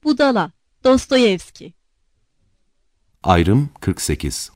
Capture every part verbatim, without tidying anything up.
Budala, Dostoyevski. Ayrım kırk sekiz.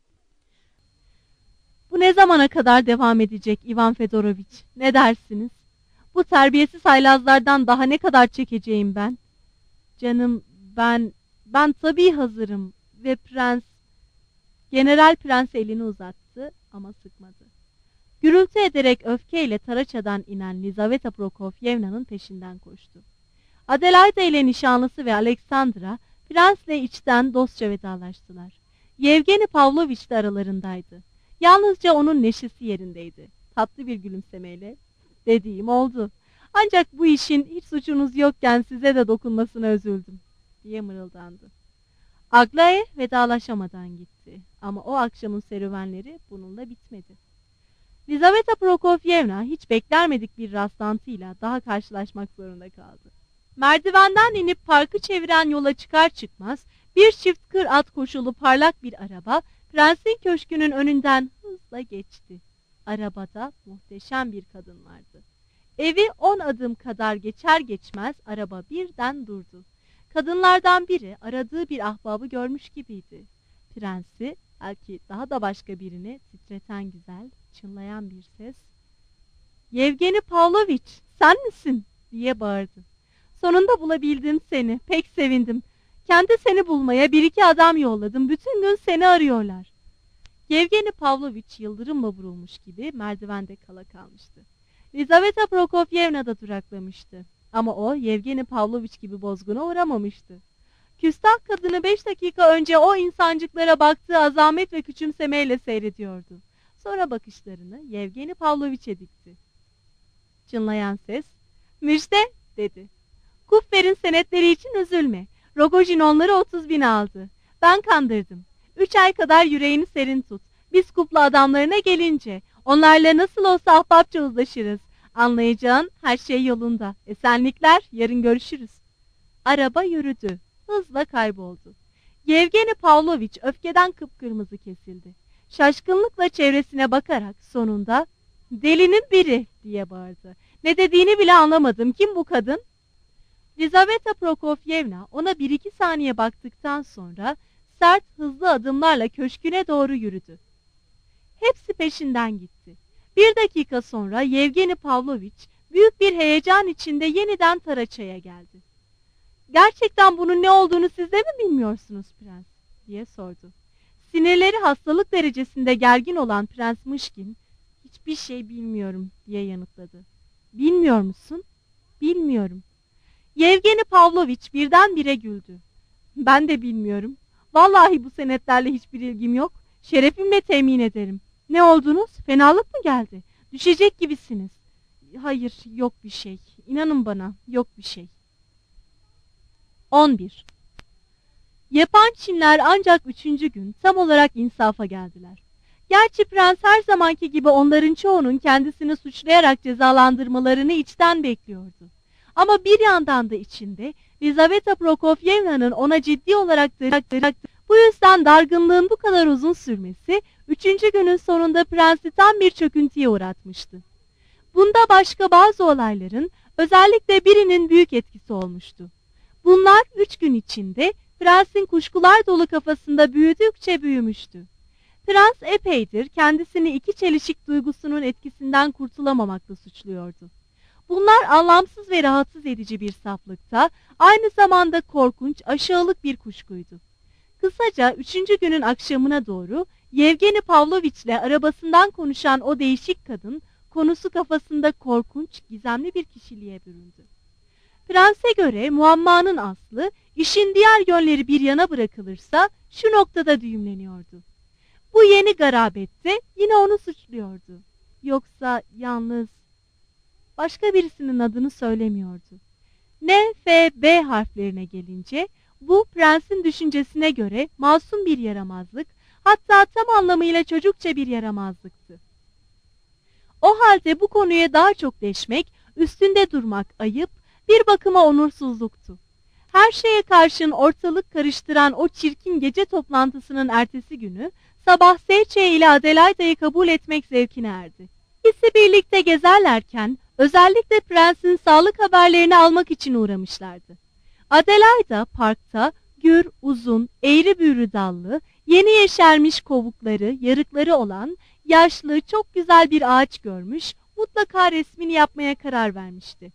Bu ne zamana kadar devam edecek İvan Fedoroviç? Ne dersiniz? Bu terbiyesiz haylazlardan daha ne kadar çekeceğim ben? Canım, ben, ben tabii hazırım ve prens... General prens elini uzattı ama sıkmadı. Gürültü ederek öfkeyle Taraça'dan inen Lizaveta Prokofyevna'nın peşinden koştu. Adelaide ile nişanlısı ve Aleksandra, prensle içten dostça vedalaştılar. Yevgeni Pavlovich de aralarındaydı. Yalnızca onun neşesi yerindeydi. Tatlı bir gülümsemeyle, dediğim oldu. Ancak bu işin hiç suçunuz yokken size de dokunmasına üzüldüm, diye mırıldandı. Aglae vedalaşamadan gitti. Ama o akşamın serüvenleri bununla bitmedi. Lizaveta Prokofyevna hiç beklenmedik bir rastlantıyla daha karşılaşmak zorunda kaldı. Merdivenden inip parkı çeviren yola çıkar çıkmaz bir çift kır at koşulu parlak bir araba prensin köşkünün önünden hızla geçti. Arabada muhteşem bir kadın vardı. Evi on adım kadar geçer geçmez araba birden durdu. Kadınlardan biri aradığı bir ahbabı görmüş gibiydi. Prensi, belki daha da başka birini titreten güzel, çınlayan bir ses, "Yevgeni Pavlovich, sen misin?" diye bağırdı. "Sonunda bulabildim seni, pek sevindim. Kendi seni bulmaya bir iki adam yolladım, bütün gün seni arıyorlar." Yevgeni Pavlovich yıldırımla vurulmuş gibi merdivende kala kalmıştı. Lizaveta Prokofyevna da duraklamıştı. Ama o Yevgeni Pavlovich gibi bozguna uğramamıştı. Küstah kadını beş dakika önce o insancıklara baktığı azamet ve küçümsemeyle seyrediyordu. Sonra bakışlarını Yevgeni Pavlovich'e dikti. Çınlayan ses, "Müjde," dedi. "Kupfer'in senetleri için üzülme. Rogojin onları otuz bin aldı. Ben kandırdım. Üç ay kadar yüreğini serin tut. Biz kupla adamlarına gelince onlarla nasıl olsa ahbapça uzlaşırız. Anlayacağın her şey yolunda. Esenlikler, yarın görüşürüz." Araba yürüdü. Hızla kayboldu. Yevgeni Pavlovich öfkeden kıpkırmızı kesildi. Şaşkınlıkla çevresine bakarak sonunda "Delinin biri," diye bağırdı. "Ne dediğini bile anlamadım. Kim bu kadın?" Lizaveta Prokofyevna ona bir iki saniye baktıktan sonra sert hızlı adımlarla köşküne doğru yürüdü. Hepsi peşinden gitti. Bir dakika sonra Yevgeni Pavlovich büyük bir heyecan içinde yeniden Taraça'ya geldi. "Gerçekten bunun ne olduğunu siz de mi bilmiyorsunuz prens?" diye sordu. Sinirleri hastalık derecesinde gergin olan Prens Mışkin, "Hiçbir şey bilmiyorum," diye yanıtladı. "Bilmiyor musun?" "Bilmiyorum." Yevgeni Pavlovich birdenbire güldü. "Ben de bilmiyorum. Vallahi bu senetlerle hiçbir ilgim yok. Şerefimle temin ederim. Ne oldunuz? Fenalık mı geldi? Düşecek gibisiniz." "Hayır, yok bir şey. İnanın bana, yok bir şey." on bir. Yapan Çinler ancak üçüncü gün tam olarak insafa geldiler. Gerçi prens her zamanki gibi onların çoğunun kendisini suçlayarak cezalandırmalarını içten bekliyordu. Ama bir yandan da içinde Lizaveta Prokofyevna'nın ona ciddi olarak darıldığı, bu yüzden dargınlığın bu kadar uzun sürmesi üçüncü günün sonunda prensi tam bir çöküntüye uğratmıştı. Bunda başka bazı olayların, özellikle birinin büyük etkisi olmuştu. Bunlar üç gün içinde prensin kuşkular dolu kafasında büyüdükçe büyümüştü. Prens epeydir kendisini iki çelişik duygusunun etkisinden kurtulamamakla suçluyordu. Bunlar anlamsız ve rahatsız edici bir saflıkta, aynı zamanda korkunç, aşağılık bir kuşkuydu. Kısaca üçüncü günün akşamına doğru Yevgeni Pavlovich'le arabasından konuşan o değişik kadın, konusu kafasında korkunç, gizemli bir kişiliğe büründü. Prense göre muammanın aslı, işin diğer yönleri bir yana bırakılırsa şu noktada düğümleniyordu. Bu yeni garabette yine onu suçluyordu. Yoksa yalnız başka birisinin adını söylemiyordu. N, F, B harflerine gelince bu prensin düşüncesine göre masum bir yaramazlık, hatta tam anlamıyla çocukça bir yaramazlıktı. O halde bu konuya daha çok deşmek, üstünde durmak ayıp, bir bakıma onursuzluktu. Her şeye karşın ortalık karıştıran o çirkin gece toplantısının ertesi günü sabah Seyçe ile Adelaide'yi kabul etmek zevkine erdi. İkisi birlikte gezerlerken özellikle prensin sağlık haberlerini almak için uğramışlardı. Adelaida parkta gür, uzun, eğri büğrü dallı, yeni yeşermiş kovukları, yarıkları olan yaşlı, çok güzel bir ağaç görmüş, mutlaka resmini yapmaya karar vermişti.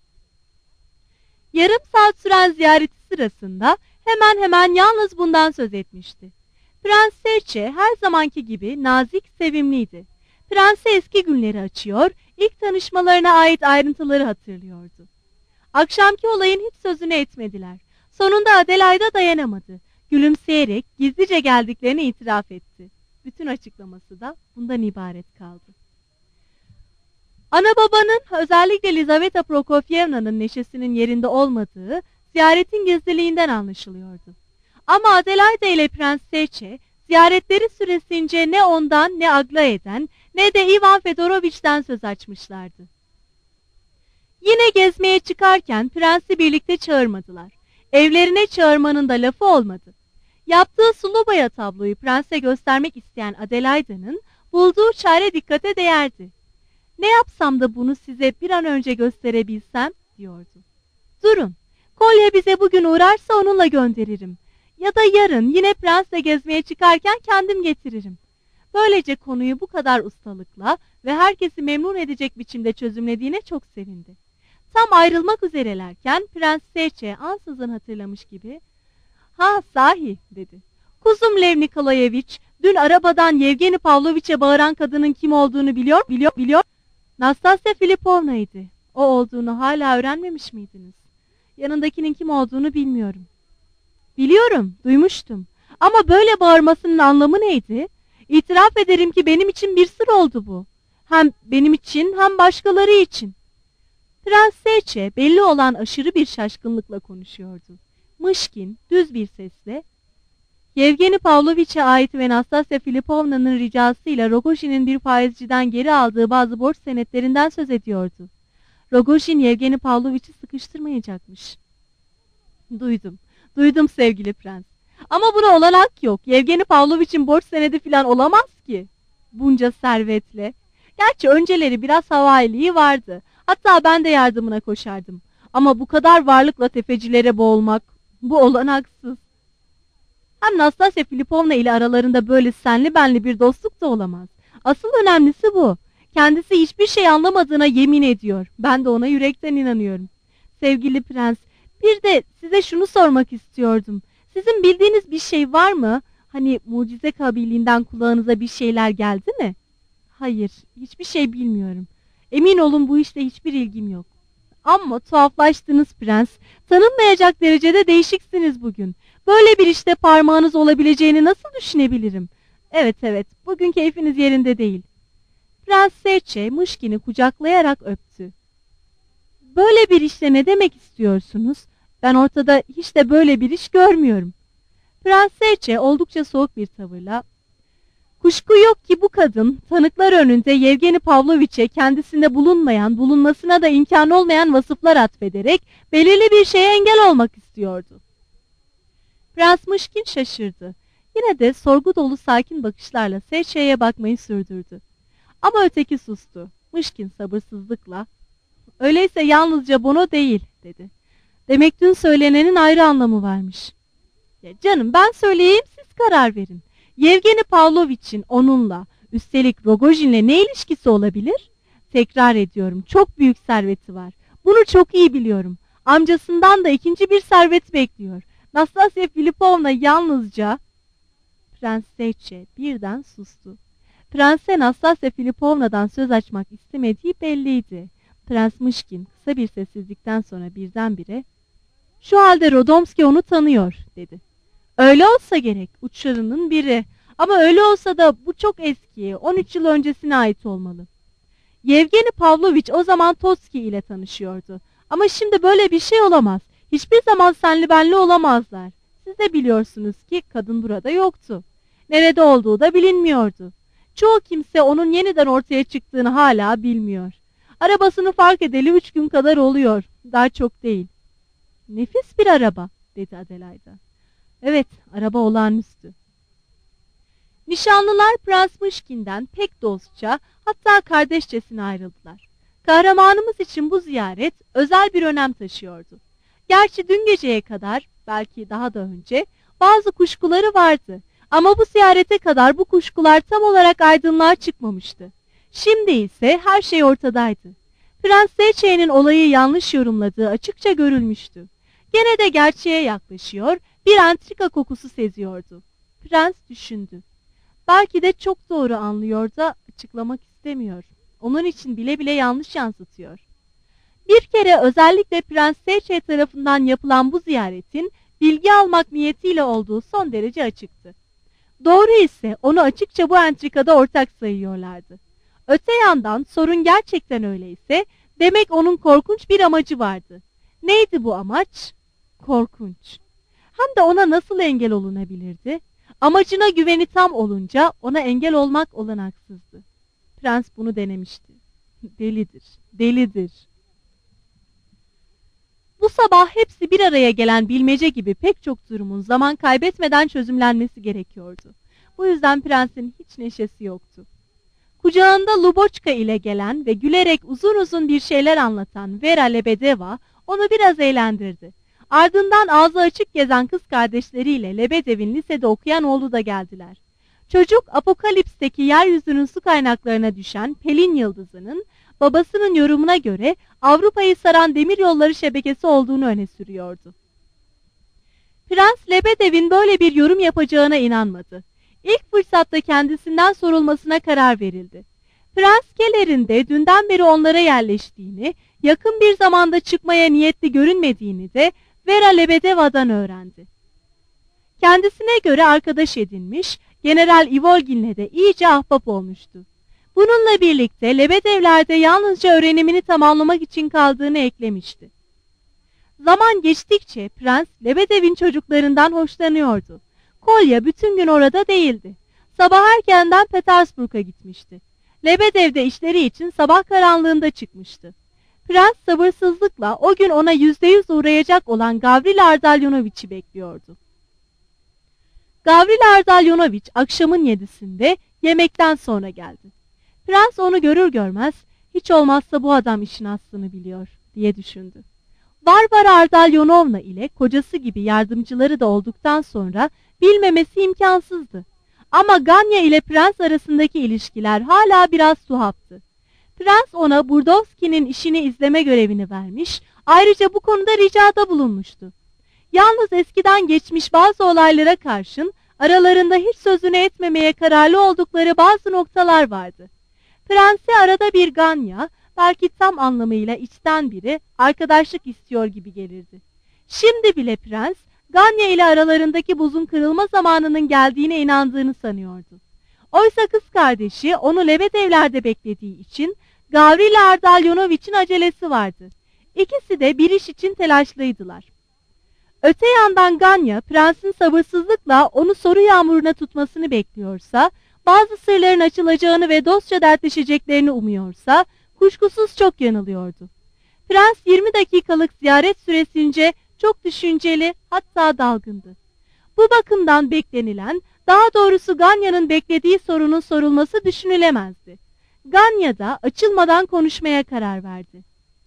Yarım saat süren ziyareti sırasında hemen hemen yalnız bundan söz etmişti. Prens Serçe her zamanki gibi nazik, sevimliydi. Prense eski günleri açıyor, ilk tanışmalarına ait ayrıntıları hatırlıyordu. Akşamki olayın hiç sözünü etmediler. Sonunda Adelaida dayanamadı. Gülümseyerek gizlice geldiklerini itiraf etti. Bütün açıklaması da bundan ibaret kaldı. Ana babanın, özellikle Lizaveta Prokofyevna'nın neşesinin yerinde olmadığı ziyaretin gizliliğinden anlaşılıyordu. Ama Adelaida ile Prens Serçe ziyaretleri süresince ne ondan, ne Aglaia'dan, ne de Ivan Fedorovich'ten söz açmışlardı. Yine gezmeye çıkarken prensi birlikte çağırmadılar. Evlerine çağırmanın da lafı olmadı. Yaptığı sulu boya tabloyu prense göstermek isteyen Adelaida'nın bulduğu çare dikkate değerdi. Ne yapsam da bunu size bir an önce gösterebilsem diyordu. Durun, kolye bize bugün uğrarsa onunla gönderirim. Ya da yarın yine prensle gezmeye çıkarken kendim getiririm. Böylece konuyu bu kadar ustalıkla ve herkesi memnun edecek biçimde çözümlediğine çok sevindi. Tam ayrılmak üzerelerken Prens Serçe ansızın hatırlamış gibi "Ha sahi" dedi. "Kuzum Lev Nikolayevich, dün arabadan Yevgeni Pavloviç'e bağıran kadının kim olduğunu biliyor, biliyor, biliyor. Nastasya Filipovna'ydı. O olduğunu hala öğrenmemiş miydiniz? Yanındakinin kim olduğunu bilmiyorum." "Biliyorum, duymuştum. Ama böyle bağırmasının anlamı neydi? İtiraf ederim ki benim için bir sır oldu bu. Hem benim için hem başkaları için." Prens Serçe belli olan aşırı bir şaşkınlıkla konuşuyordu. Mışkin, düz bir sesle, "Yevgeni Pavloviç'e ait ve Nastasya Filipovna'nın ricasıyla Rogojin'in bir faizciden geri aldığı bazı borç senetlerinden söz ediyordu. Rogojin Yevgeni Pavloviç'i sıkıştırmayacakmış." "Duydum, duydum sevgili prens. Ama buna olanak yok. Yevgeni Pavloviç'in borç senedi falan olamaz ki. Bunca servetle. Gerçi önceleri biraz havailiği vardı. Hatta ben de yardımına koşardım. Ama bu kadar varlıkla tefecilere boğulmak, bu olanaksız. Hem Nastasya Filipovna ile aralarında böyle senli benli bir dostluk da olamaz. Asıl önemlisi bu. Kendisi hiçbir şey anlamadığına yemin ediyor. Ben de ona yürekten inanıyorum. Sevgili prens, bir de size şunu sormak istiyordum. Sizin bildiğiniz bir şey var mı? Hani mucize kabiliğinden kulağınıza bir şeyler geldi mi?" "Hayır, hiçbir şey bilmiyorum. Emin olun bu işte hiçbir ilgim yok." "Amma tuhaflaştınız prens. Tanınmayacak derecede değişiksiniz bugün. Böyle bir işte parmağınız olabileceğini nasıl düşünebilirim? Evet evet, bugün keyfiniz yerinde değil." Prens Serçe Mışkin'i kucaklayarak öptü. "Böyle bir işle ne demek istiyorsunuz? Ben ortada hiç de böyle bir iş görmüyorum." Prens Serçe oldukça soğuk bir tavırla, "Kuşku yok ki bu kadın tanıklar önünde Yevgeni Pavloviç'e kendisinde bulunmayan, bulunmasına da imkan olmayan vasıflar atfederek belirli bir şeye engel olmak istiyordu." Prens Mışkin şaşırdı. Yine de sorgu dolu sakin bakışlarla Serçe'ye bakmayı sürdürdü. Ama öteki sustu. Mışkin sabırsızlıkla, "Öyleyse yalnızca Bono değil," dedi. "Demek dün söylenenin ayrı anlamı varmış." "Ya canım, ben söyleyeyim, siz karar verin. Yevgeni Pavloviç'in onunla, üstelik Rogojin'le ne ilişkisi olabilir? Tekrar ediyorum, çok büyük serveti var. Bunu çok iyi biliyorum. Amcasından da ikinci bir servet bekliyor. Nastasya Filipovna yalnızca..." Prens Serçe birden sustu. Prense Nastasya Filipovna'dan söz açmak istemediği belliydi. Prens Mışkin kısa bir sessizlikten sonra birdenbire, "Şu halde Rodomski onu tanıyor," dedi. "Öyle olsa gerek, uçlarının biri. Ama öyle olsa da bu çok eski, on üç yıl öncesine ait olmalı. Yevgeni Pavloviç o zaman Totski ile tanışıyordu. Ama şimdi böyle bir şey olamaz. Hiçbir zaman senli benli olamazlar. Siz de biliyorsunuz ki kadın burada yoktu. Nerede olduğu da bilinmiyordu. Çoğu kimse onun yeniden ortaya çıktığını hala bilmiyor. Arabasını fark edeli üç gün kadar oluyor. Daha çok değil." "Nefis bir araba," dedi Adelaida. "Evet, araba olağanüstü." Nişanlılar Prens Mışkin'den pek dostça, hatta kardeşçesine ayrıldılar. Kahramanımız için bu ziyaret özel bir önem taşıyordu. Gerçi dün geceye kadar, belki daha da önce, bazı kuşkuları vardı. Ama bu ziyarete kadar bu kuşkular tam olarak aydınlığa çıkmamıştı. Şimdi ise her şey ortadaydı. Prens Seçe'nin olayı yanlış yorumladığı açıkça görülmüştü. Gene de gerçeğe yaklaşıyor, bir entrika kokusu seziyordu. Prens düşündü. Belki de çok doğru anlıyor da açıklamak istemiyor. Onun için bile bile yanlış yansıtıyor. Bir kere özellikle Prens Seçe tarafından yapılan bu ziyaretin bilgi almak niyetiyle olduğu son derece açıktı. Doğru ise onu açıkça bu entrikada ortak sayıyorlardı. Öte yandan sorun gerçekten öyleyse demek onun korkunç bir amacı vardı. Neydi bu amaç? Korkunç. Hem de ona nasıl engel olunabilirdi? Amacına güveni tam olunca ona engel olmak olanaksızdı. Prens bunu denemişti. Delidir, delidir. Bu sabah hepsi bir araya gelen bilmece gibi pek çok durumun zaman kaybetmeden çözümlenmesi gerekiyordu. Bu yüzden prensin hiç neşesi yoktu. Kucağında Luboçka ile gelen ve gülerek uzun uzun bir şeyler anlatan Vera Lebedeva onu biraz eğlendirdi. Ardından ağzı açık gezen kız kardeşleriyle Lebedev'in lisede okuyan oğlu da geldiler. Çocuk Apokalips'teki yeryüzünün su kaynaklarına düşen Pelin yıldızının babasının yorumuna göre Avrupa'yı saran demiryolları şebekesi olduğunu öne sürüyordu. Prens Lebedev'in böyle bir yorum yapacağına inanmadı. İlk fırsatta kendisinden sorulmasına karar verildi. Prens Keller'in de dünden beri onlara yerleştiğini, yakın bir zamanda çıkmaya niyetli görünmediğini de Vera Lebedeva'dan öğrendi. Kendisine göre arkadaş edinmiş, General Ivolgin'le de iyice ahbap olmuştu. Bununla birlikte Lebedevler'de yalnızca öğrenimini tamamlamak için kaldığını eklemişti. Zaman geçtikçe Prens Lebedev'in çocuklarından hoşlanıyordu. Kolya bütün gün orada değildi. Sabah erkenden Petersburg'a gitmişti. Lebedev de işleri için sabah karanlığında çıkmıştı. Prens sabırsızlıkla o gün ona yüzde yüz uğrayacak olan Gavril Ardalyonoviç'i bekliyordu. Gavril Ardalyonoviç akşamın yedisinde yemekten sonra geldi. Prens onu görür görmez hiç olmazsa bu adam işin aslını biliyor diye düşündü. Varvara Ardalyonovna ile kocası gibi yardımcıları da olduktan sonra bilmemesi imkansızdı. Ama Ganya ile prens arasındaki ilişkiler hala biraz tuhaptı. Prens ona Burdovski'nin işini izleme görevini vermiş, ayrıca bu konuda ricada bulunmuştu. Yalnız eskiden geçmiş bazı olaylara karşın aralarında hiç sözünü etmemeye kararlı oldukları bazı noktalar vardı. Prensi arada bir Ganya, belki tam anlamıyla içten biri arkadaşlık istiyor gibi gelirdi. Şimdi bile prens, Ganya ile aralarındaki buzun kırılma zamanının geldiğine inandığını sanıyordu. Oysa kız kardeşi onu Lebedevler'de beklediği için Gavril Ardalyonoviç'in acelesi vardı. İkisi de bir iş için telaşlıydılar. Öte yandan Ganya, prensin sabırsızlıkla onu soru yağmuruna tutmasını bekliyorsa, bazı sırların açılacağını ve dostça dertleşeceklerini umuyorsa, kuşkusuz çok yanılıyordu. Prens yirmi dakikalık ziyaret süresince çok düşünceli, hatta dalgındı. Bu bakımdan beklenilen, daha doğrusu Ganya'nın beklediği sorunun sorulması düşünülemezdi. Ganya da açılmadan konuşmaya karar verdi.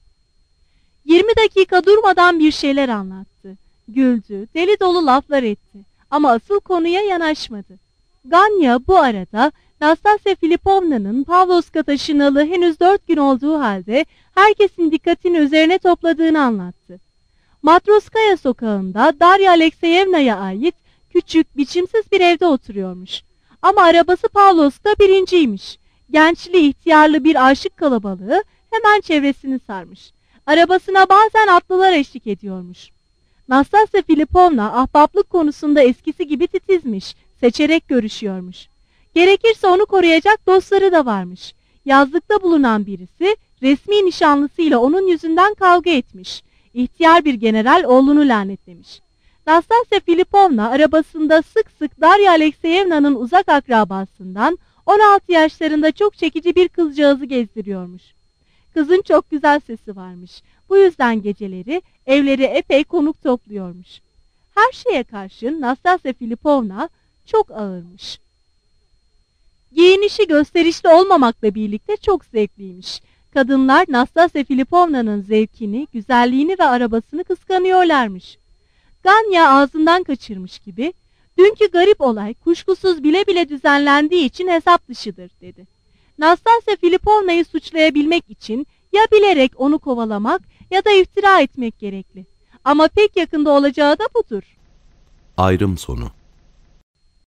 yirmi dakika durmadan bir şeyler anlattı. Güldü, deli dolu laflar etti ama asıl konuya yanaşmadı. Ganya bu arada Nastasya Filipovna'nın Pavlovska taşınalı henüz dört gün olduğu halde herkesin dikkatini üzerine topladığını anlattı. Matroskaya sokağında Darya Alekseyevna'ya ait küçük, biçimsiz bir evde oturuyormuş. Ama arabası Pavlovska birinciymiş. Gençli, ihtiyarlı bir aşık kalabalığı hemen çevresini sarmış. Arabasına bazen atlılar eşlik ediyormuş. Nastasya Filipovna ahbaplık konusunda eskisi gibi titizmiş, seçerek görüşüyormuş. Gerekirse onu koruyacak dostları da varmış. Yazlıkta bulunan birisi resmi nişanlısıyla onun yüzünden kavga etmiş. İhtiyar bir general oğlunu lanetlemiş. Nastasya Filipovna arabasında sık sık Darya Alekseyevna'nın uzak akrabasından on altı yaşlarında çok çekici bir kızcağızı gezdiriyormuş. Kızın çok güzel sesi varmış. Bu yüzden geceleri evleri epey konuk topluyormuş. Her şeye karşın Nastasya Filipovna çok ağırmış. Giyinişi gösterişli olmamakla birlikte çok zevkliymiş. Kadınlar Nastasya Filipovna'nın zevkini, güzelliğini ve arabasını kıskanıyorlarmış. Ganya ağzından kaçırmış gibi, dünkü garip olay kuşkusuz bile bile düzenlendiği için hesap dışıdır dedi. Nastasya Filipovna'yı suçlayabilmek için ya bilerek onu kovalamak ya da iftira etmek gerekli. Ama pek yakında olacağı da budur. Ayrım sonu.